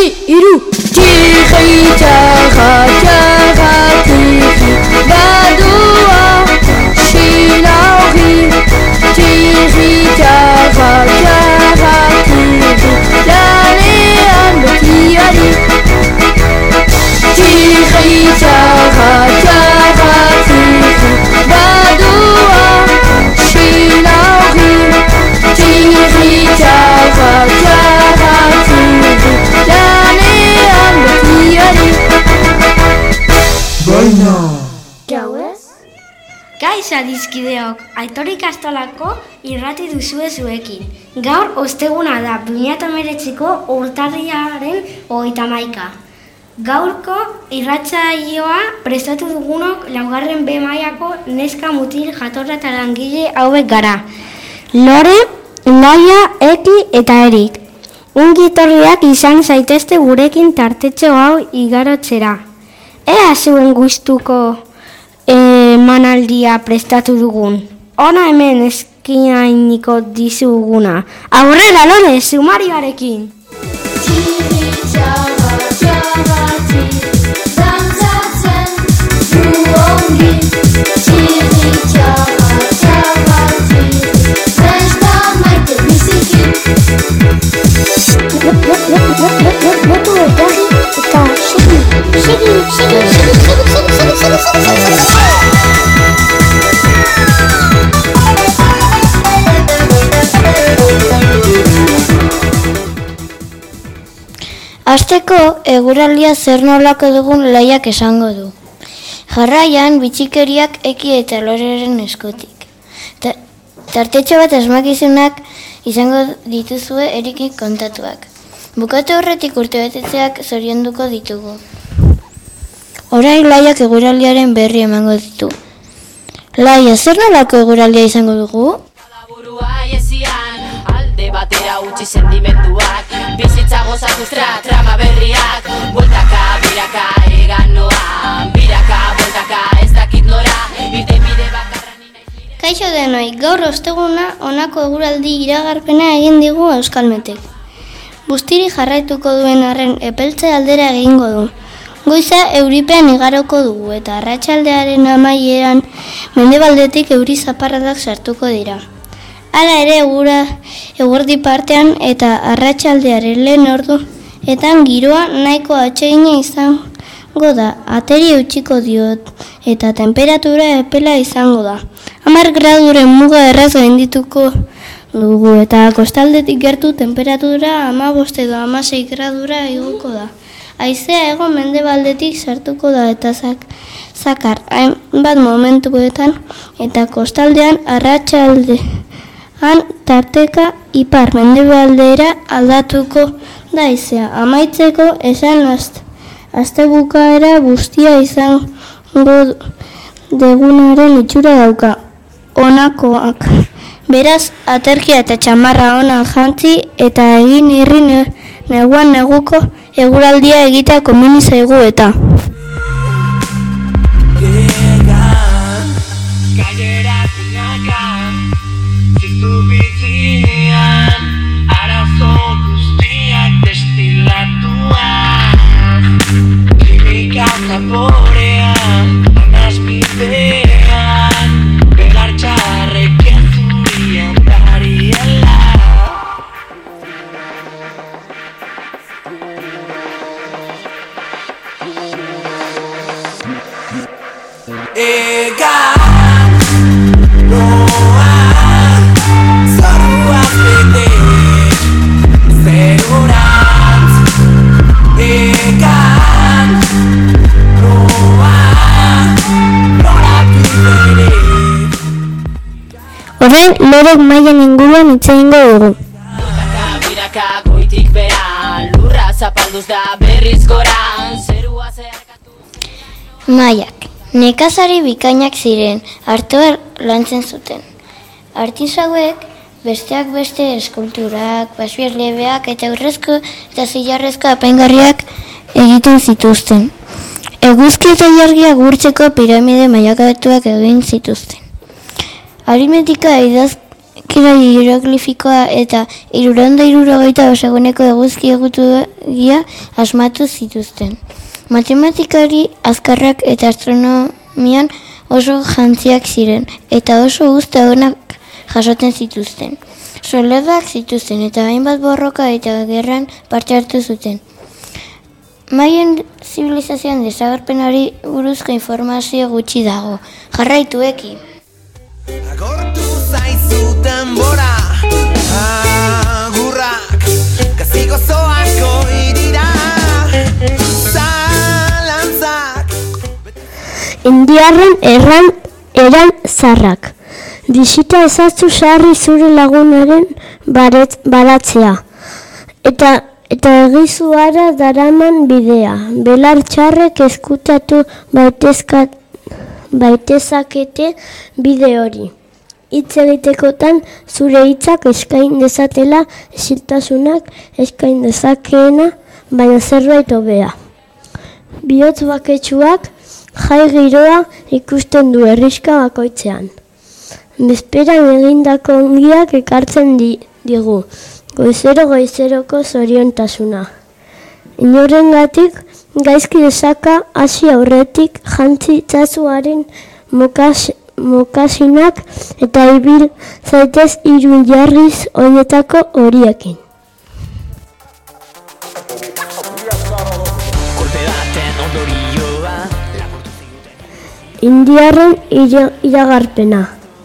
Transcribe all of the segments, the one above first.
bi, hiru. Txirri, txarra, txarra, txirri, badoa, xilauri. Txirri, txarra, txarra, txirri, lanean betiari. Txirri, txarra, txarra, txirri, badoa, xilauri. Txirri, txarra, txarra, txirri, lanean betiari. Baina! Gauez? Kaixo adiskideok, Aitor ikastolako irrati duzue zuekin. Gaur osteguna da 2019ko urtarrilaren 31. Gaurko irratsaioa prestatu dugunok 4. B mailako neska mutil jatorra eta langile hauek gara. Lore, Laia, Eki eta Erik. Ongi etorriak izan zaitezte gurekin tartetxo hau igarotzera. Ea zuen gustuko manaldia prestatu dugun. Ona hemen eskinainiko dizuguna. Aurrera, Lore, sumarioarekin! Txirri, txarra, txarra, dantzatzen du ongi. Txirri, txarra, txarra, festa maite biziki. Motu etorri eta segi. Hasteko, eguraldia zer nolako dugun Laiak esango du. Jarraian, bitxikeriak Eki eta Loreren eskutik. Tartetxo bat asmakizunak izango dituzue Erikin kontatuak. Bukatu horretik urtebetetzeak zorionduko ditugu. Orain Laiak eguraldiaren berri emango ditu. Laia, zer nolako eguraldia izango dugu? Burua ezian, alde batera utzi sentimenduak, bizitza gozatuz trama berriak, bueltaka, biraka, egan noa, biraka, bueltaka, ez dakit nora, irtenbide bakarra nina izire. Kaixo denoi, gaur osteguna honako eguraldi iragarpena egin digu Euskalmetek. Bustiri jarraituko duen arren epeltze aldera egingo du. Goiza euripean igaroko dugu eta arratsaldearen amaieran mendebaldetik euri zaparradak sartuko dira. Hala ere eguerdi partean eta arratsaldearen lehen orduetan giroa nahiko atsegina izango da. Ateri eutsiko diot eta temperatura epela izango da. 10 graduren muga erraz gaindituko dugu eta kostaldetik gertu temperatura 15 edo 16 gradura igoko da. Haizea hego mendebaldetik sartuko da eta zakar hainbat momentuetan eta kostaldean arratsaldean tarteka ipar mendebaldera aldatuko da haizea. Amaitzeko esan astebukaera bustia izango degunaren itxura dauka. Honakoak. Beraz, aterkia eta txamarra onan jantzi eta egin irri neguan neguko eguraldia egitea komeni zaigu eta. Gainera zinakan, ziztu bitzinean, arazo guztiak destilatuak. Kimika zaporean, anazpipean, belar txarrek ezurian dariela. Egan noa zoruaz bete zerurantz. Egan noa noratu bere. Orain, Lorek mailan inguruan hitz egingo dugu. Biraka goitik beran, lurra zapalduz da berriz goran, zerua zeharkatu. Maiak. Nekazari bikainak ziren, artoa lantzen zuten. Artisauek besteak beste eskulturak, basbierlebeak eta urrezko eta zilarrezko apaingarriak egiten zituzten. Eguzki eta ilargia gurtzeko piramide mailakatuak egin zituzten. Aritmetika euskera hieroglifikoa eta 365 eguneko eguzki egutegia asmatu zituzten. Matematikari azkarrak eta astronomian oso jantziak ziren, eta oso guzti onak jasotzen zituzten. Soldadak zituzten eta hainbat borroka eta gerran parte hartu zuten. Maien zibilizazioan desagerpenari buruzko informazio gutxi dago. Jarraitu eki. Agortu zaizu denbora, agurrak, gazigo zoako irira, zalantzak. Indiarren eran zarrak. Disita ezaztu sarri zure lagunaren baratzea. Eta egizuara daraman bidea. Belar txarrek eskutatu baitezakete bide hori. Hitz egitekotan zure hitzak eskain dezatela isiltasunak eskain dezakeena, baina zerbait hobea. Bihotz baketsuak jai giroa ikusten du herriska bakoitzean. Bezperan egindako ongiak ekartzen digu, goizeroko zoriontasuna. Inorengatik gaizki desaka hasi aurretik jantzi itzazuaren mokasinak eta ibil zaitez 3 jarriz horietako horiekin. Indiarren iragarpena.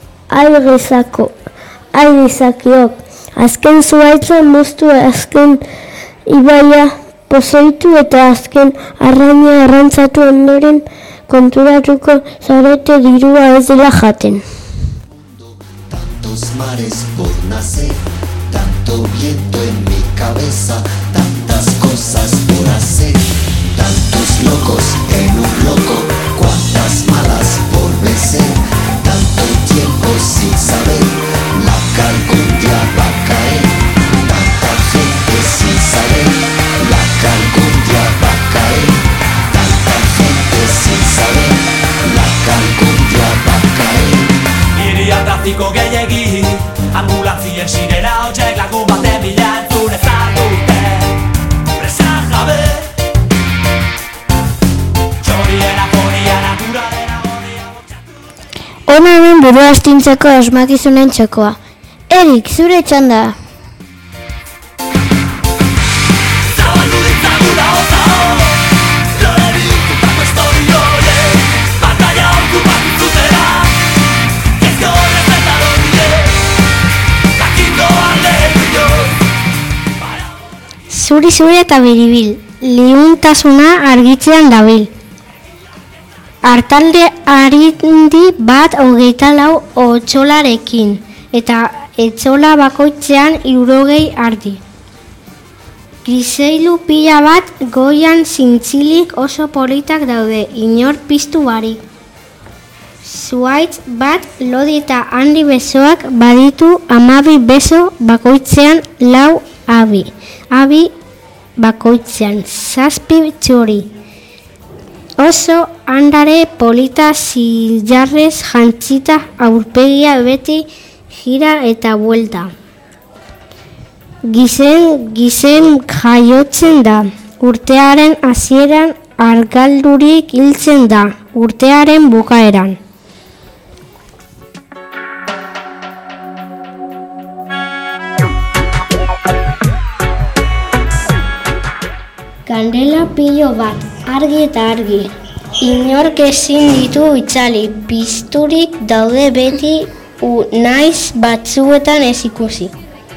Aigizakiok, azken zuaitza moztu, azken ibaia pozoitu eta azken arraina arrantzatu ondoren konturatuko zarete dirua ez dela jaten. Tantos mares por nacer, tanto viento en mi cabeza, tantas cosas por hacer, tantos locos en un loco, cuantas malas por vencer, tanto tiempo sin saber, la cal algún día va a caer, tanta gente sin saber, la cal algún día va a caer, tanta gente sin saber, la cal algún día va a caer. Iria trafiko gehiegi, ambulantzien sirena hotxek lagun baten bila entzun ezagute. Presa jabe, txorien aforia naturalena horria bortxatu. Hona hemen burua astintzeko asmakizunen txokoa. Erik, zure txanda. Zabaldu ditzaguna oza lore bihurtutako historio horiek, pantalla okupatu zutela, kezko horrez eta lorrie, jakiko alde Zuri eta biribil, liuntasuna argitzean dabil. Artalde arindi bat 24 otxolarekin, eta etxola bakoitzean 60 ardi. Griseilu pila bat goian zintzilik oso politak daude, inor piztu barik. Zuaitz bat lodi eta handi besoak baditu 12 beso bakoitzean 4 abi. Abi bakoitzean 7 txori. Oso handare polita zilarrez jantzita aurpegia beti gira eta buelta. Gizen jaiotzen da, urtearen hasieran argaldurik hiltzen da, urtearen bukaeran. Kandela pilo bat, argi eta argi. Inork ezin ditu itzali, pizturik daude beti naiz batzuetan ez ikusi.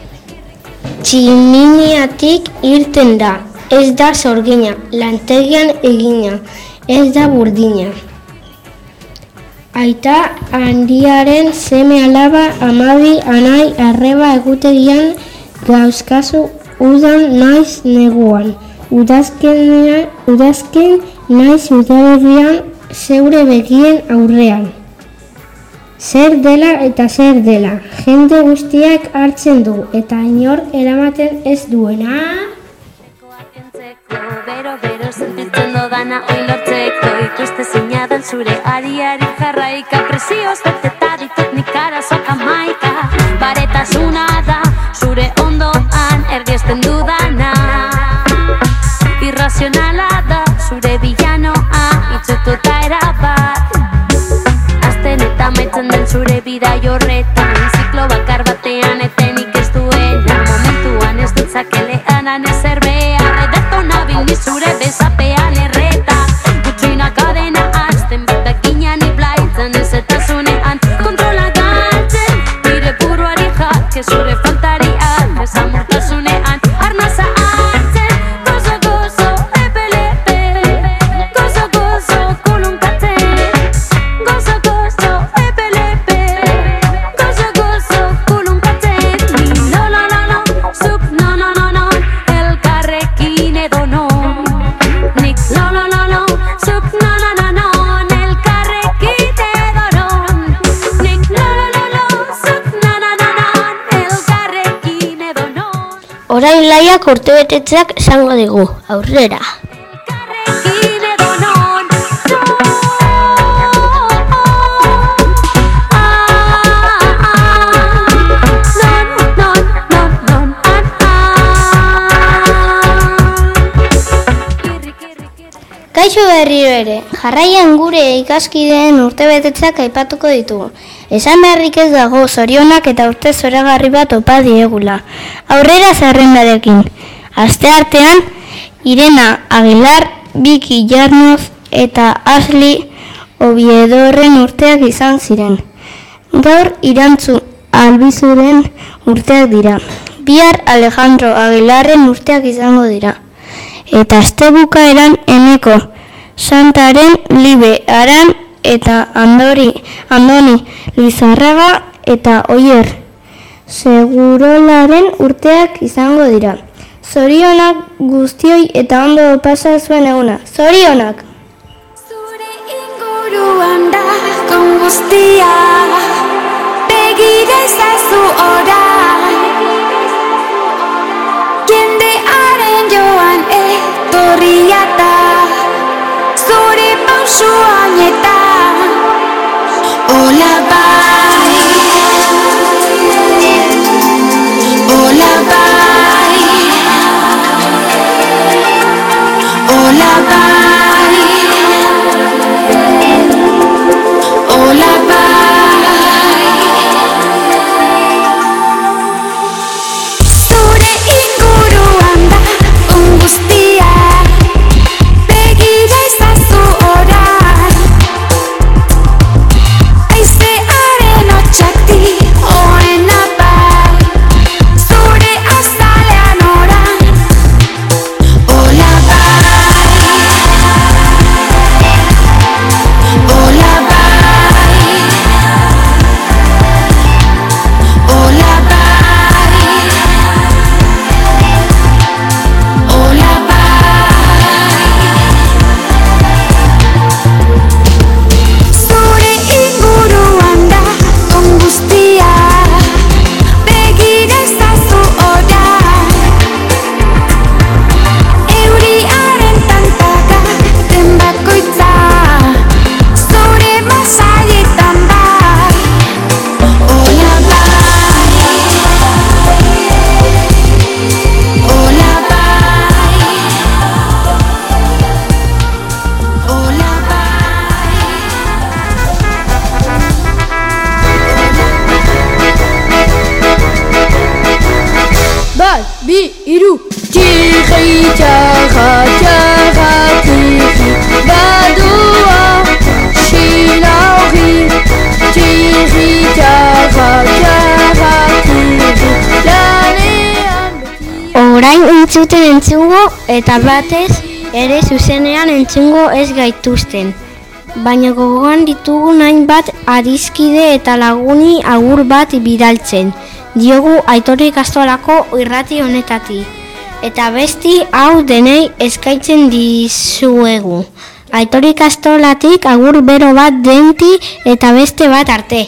Tximiniatik irten da, ez da sorgina, lantegian egina, ez da burdina. Aita handiaren seme alaba 12 anai arreba egutegian gauzkazu udan naiz neguan. Udazken naiz udaberrian zeure begien aurrean. Zer dela eta zer dela, jende guztiak hartzen du, eta inor eramaten ez duena. Bero sentitzen dodana oi lortzeko, ikuste zinadan zure ari jarraika, presioz beteta ditut nik arazoak 11, bareta Nortasuna da zure ondoan erdiesten dudana. Irrazionala da zure bilanoa itxututa erabat. Azten eta amaitzen den zure bidai horretan, ziklo bakar batean etenik ez duena. Momentuan ez ditzakeleanan ezer behar, ederto nabil ni zure besapean erreta. Gutxina kadena azten batakinan iblaitzen ez eta zunean kontrola galtzen. Nire buruari jake zure faltariak esamurtasunean arnaza hartzen. Gozo, gozo, epe-lepe, gozo, gozo, kulunkatzen. Gozo, gozo, epe-lepe, gozo, gozo, kulunkatzen. Ni lo, zuk no, elkarrekin edo non. Nik lo, zuk no, elkarrekin edo non. Nik lo, zuk no, elkarrekin edo non. Orain Laiak urtebetetzeak esango digu, aurrera. Elkarrekin edo non. Non. Kaixo berriro ere, jarraian gure ikaskideen urtebetetzeak aipatuko ditugu. Esan beharrik ez dago zorionak eta urte zoragarri bat opa diegula. Aurrera zerrendarekin. Asteartean, Irena Aguilar, Biki Jarnoz eta Asli Obiedorren urteak izan ziren. Gaur Irantzu Albizuren urteak dira. Bihar Alejandro Aguilarren urteak izango dira. Eta astebukaeran Eneko Santaren, Libe Aran eta Andoni Lizarraga eta Oier Segurolaren urteak izango dira. Zorionak guztioi eta ondo pasa zuen eguna. Zorionak! Zure inguruan da guztia, begira ezazu orain. Jendearen joan etorria da, zure pausuanetan. Hola bai, hola bai, hola bai, hola bai. Zure inguruan da guztia, begira ezazu orain. Haizearen hotxak dioena bai, zure azalean orain. Hola bai, hola bai, hola bai, hola bai. Zure inguruan da guztia, begira ezazu orain. Euriaren tantaka den bakoitza, zure masailetan bai. Hola bai, hola bai, hola bai. Bat, bi, hiru. Txirri, txarra, txarra, txirri, badua, xilauri. Txirri, txarra, txarra, txirri, lanean beti. Orain entzungo eta batez ere zuzenean entzungo ez gaituzten. Baina gogoan ditugun hainbat adiskide eta laguni agur bat bidaltzen. Diogu Aitor Ikastolako irrati honetatik. Eta besti hau denei eskaintzen dizuegu. Aitor Ikastolatik agur bero bat denti eta beste bat arte.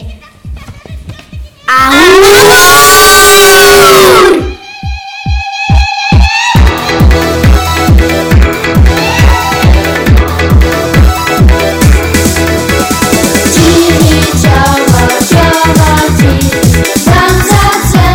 Txirri, txarra, txarra, txirri, dantzatzen.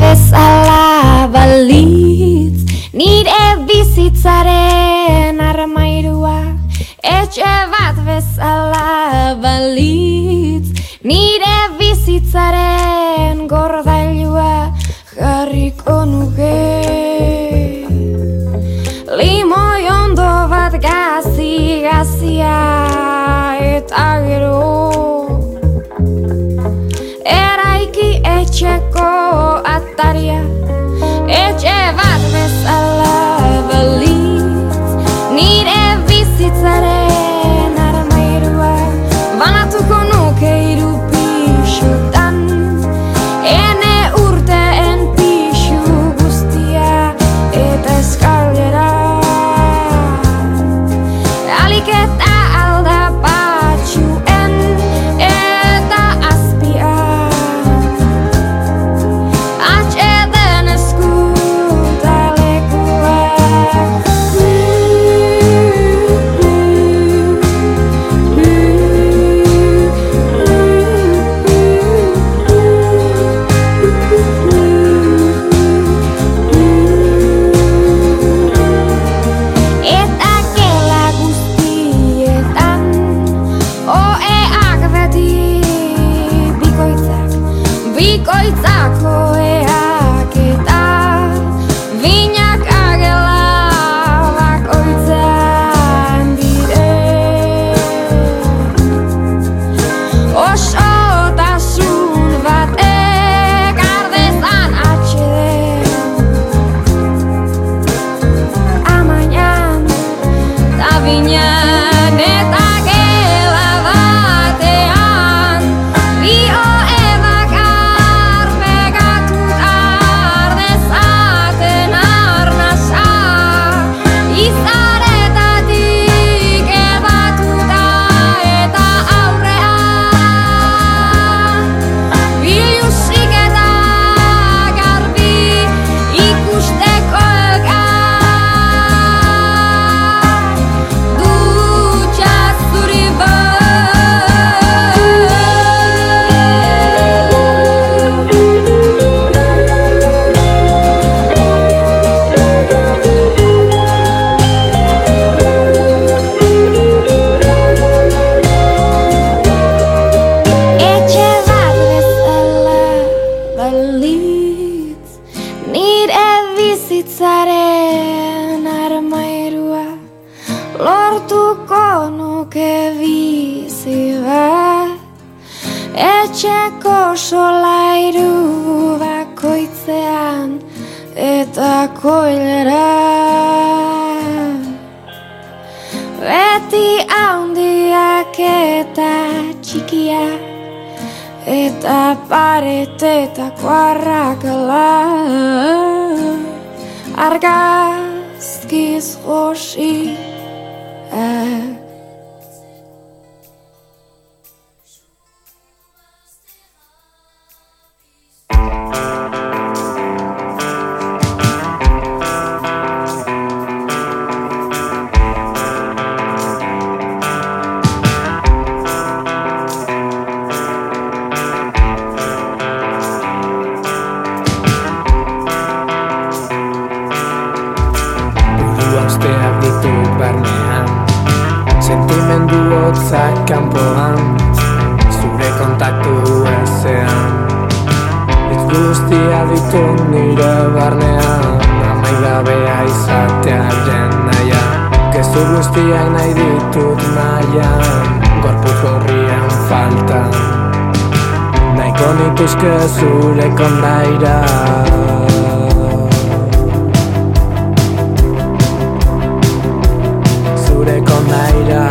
bezala balitz, nire bizitzaren armairua. Etxe bat bezala balitz, nire bizitzaren gordailua jarriko nuke. Limoi ondo bat gazia eta gero eraiki etxeko ataria. Etxe bat bezala balitz, nire bizitzaren armairua banatuko nuke 3 pixutan, ene urteen pixu guztia eta eskalera alik eta aldapatxuen eta azpia atxeden eskutalekua. Eta gela guztietan oeak beti bikoitzak oeak eta binak agela bakoitzan dire. Osotasun batek ardezan atxeden amainan ta binan eta gela batean bi oebak arpegatuta ardezaten arnasa izaretatik ebatuta eta aurrean bilusik eta garbi ikusteko elkar dutxa zuri Etxe bat bezala balitz, nire bizitzaren armairua lortuko nuke bizi bat, etxeko solairu bakoitzean eta koilera. Beti handiak eta txikiak eta paretetako arrakala argazkiz josiak. Usteak ditut barnean, sentimendu hotzak kanpoan, zure kontaktu ezean. Hitz guztia ditut nire barnean, amaigabea izatearen naia. Gezu guztiak nahi ditut nahian, gorputz gorrian faltan. Nahiko nituzke zure kondaira. Zure kondaira.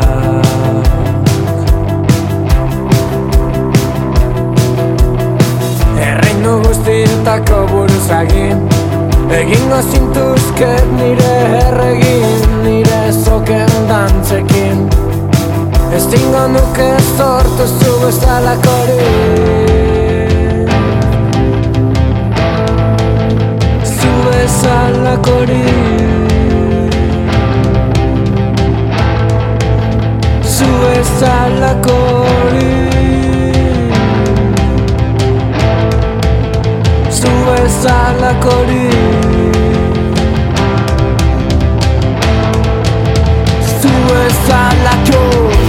Erreinu guztietako buruzagin, egingo zintuzket nire erregin, nire zoken dantzekin. Ezingo nuke sortu zu bezalakorik, zu bezalakorik. Zu bezalakorik, zu bezalakorik. bezalakori zu bezalako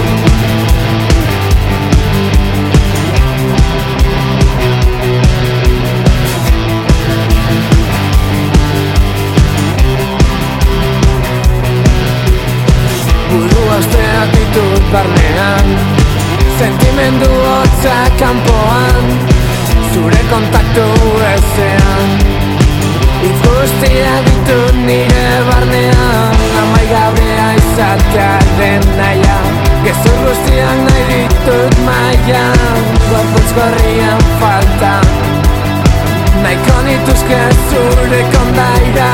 Asteak ditut barnean Sentimendu hotza kanpoan Zure kontaktu ezean Hitz guztiak ditut nire barnean Amaigabea izatea den naia Gezur guztiak nahi ditut maian Gorputz gorrian falta Nahiko nituzke zure kondaira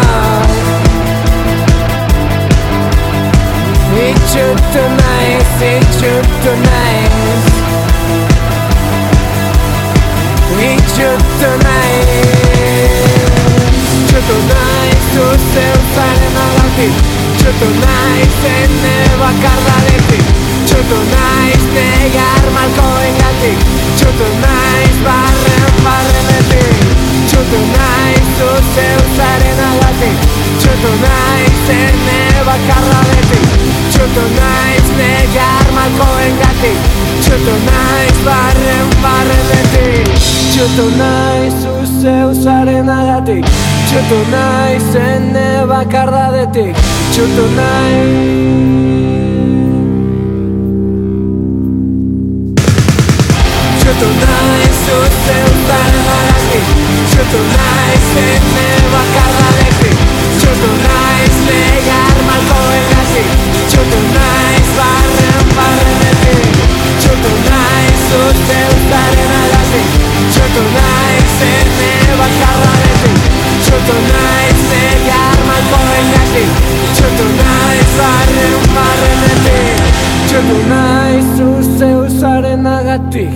Itxutu naiz Itxutu naiz Itxutu naiz Zuzeu zaren agatik Itxutu naiz ene bakardadetik Itxutu naiz negar malkoen gatik Itxutu naiz barrenetik Itxutu naiz Zuzeu zaren agatik Itxutu naiz ene bakardadetik Itxutu naiz negar malkoen gatik Itxutu naiz barrenetik Itxutu naiz zuzeu zaren agatik Itxutu naiz ene bakardadetik Itxutu naiz Itxutu naiz zuzeu zaren agatik Itxutu naiz ene bakardadetik Itxutu naiz negar malkoen gatik Itxutu naiz barrenetik Itxutu naiz zuzeu zaren agatik Itxutu naiz ene bakardadetik Itxutu naiz negar malkoen gatik Itxutu naiz barrenetik Itxutu naiz zuzeu zaren agatik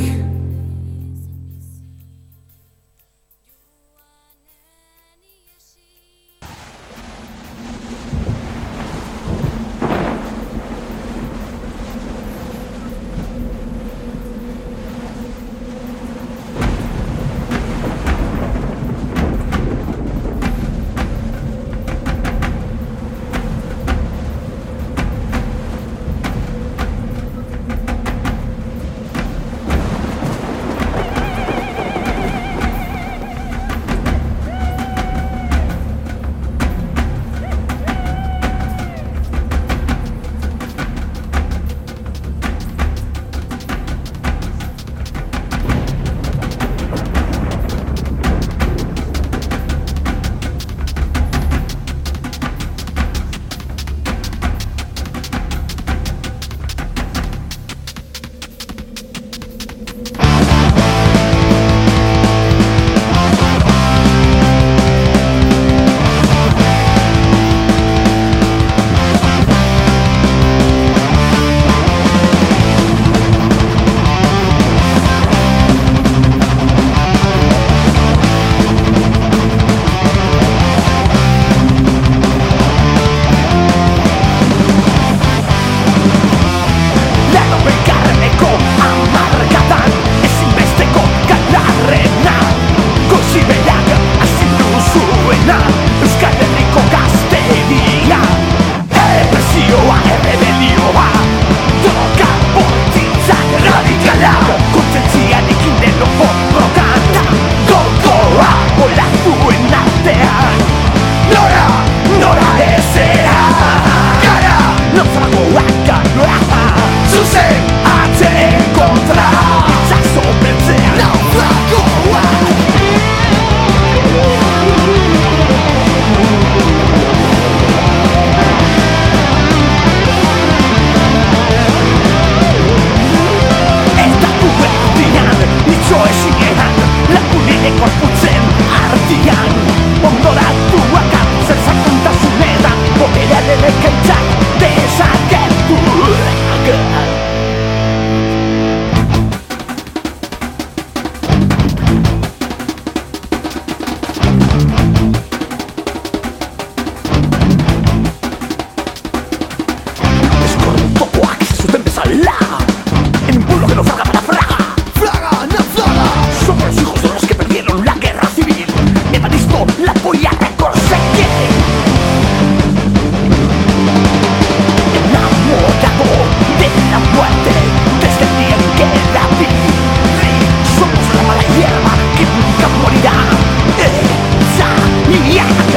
dira etzaniak.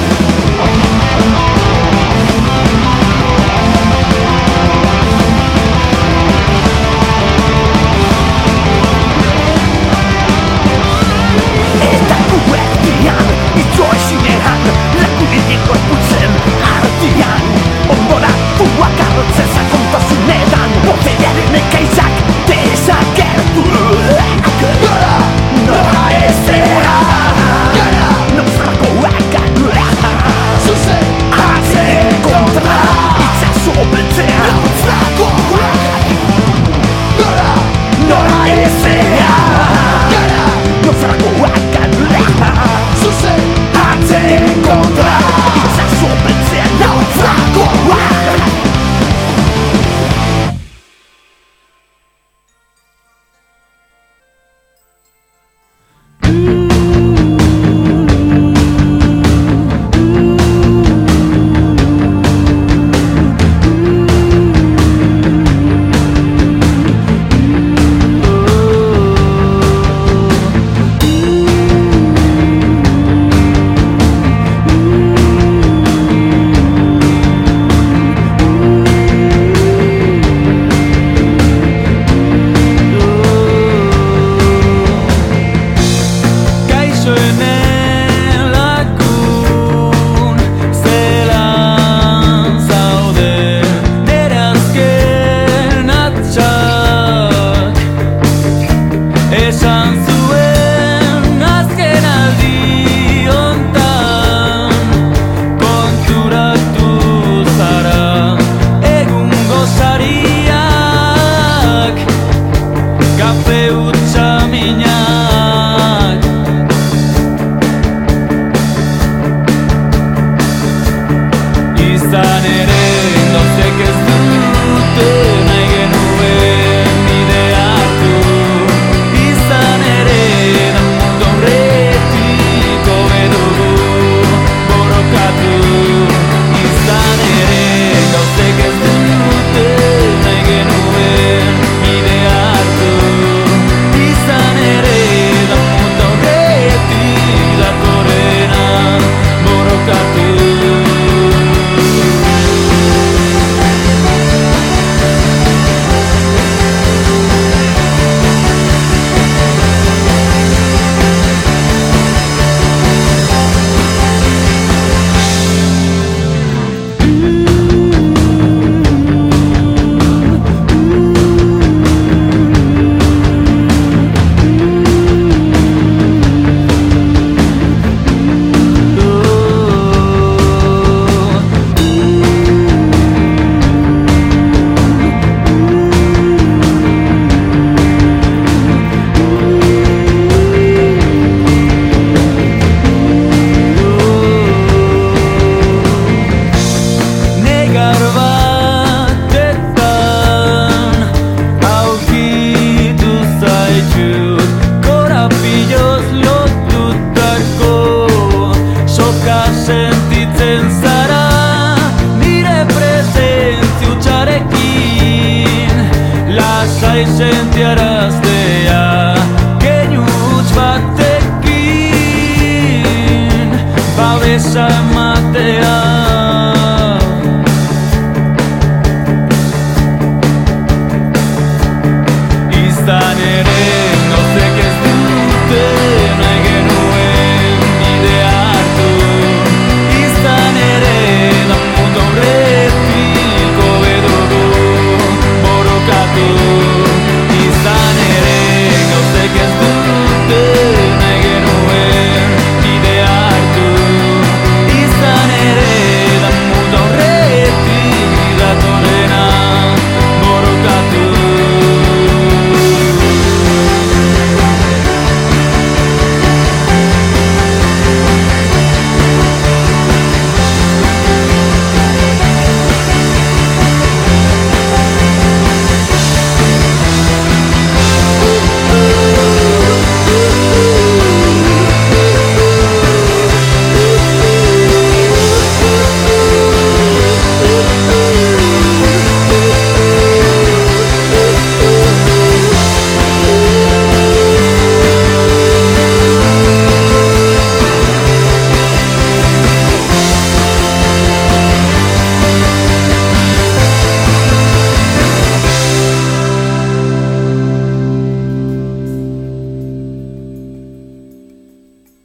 Eta guerdian, itxoesinean, lakuridiko epultzen ardian, onboratuak arrotzen sakontasunetan, boterearen ekaitzak desagertu. Nora ezera, naufragoak zuzen atzeen kontra, itzazo beltzea naufragoak. Nora ezera, naufragoak zuzen atzeen kontra, itzazo beltzea naufragoak. Sentiaraztea keinu huts batekin babesa